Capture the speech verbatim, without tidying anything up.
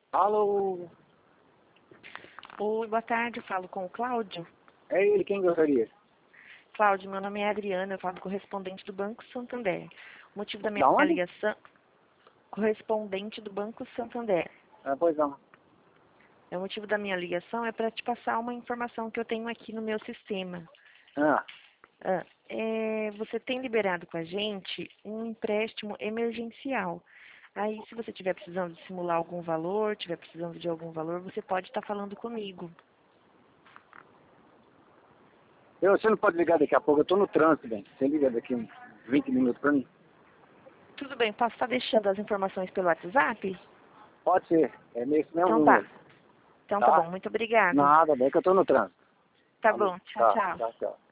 Alô? Oi, boa tarde, eu falo com o Cláudio. É ele, quem gostaria? Cláudio, meu nome é Adriana, eu falo correspondente do Banco Santander. O motivo da minha Da onde? ligação... Correspondente do Banco Santander. Ah, pois não. O motivo da minha ligação é para te passar uma informação que eu tenho aqui no meu sistema. Ah, Ah, é, você tem liberado com a gente um empréstimo emergencial. Aí, se você estiver precisando de simular algum valor, estiver precisando de algum valor, você pode estar falando comigo. eu, você não pode ligar daqui a pouco, eu tô no trânsito, bem. Você liga daqui uns vinte minutos pra mim? Tudo bem, posso estar deixando as informações pelo WhatsApp? Pode ser, é nesse mesmo Então tá. número. Então tá Tá? bom, muito obrigada. Nada, bem que eu tô no trânsito. Tá Falou. bom, tchau, Tá, tchau. tchau, tchau.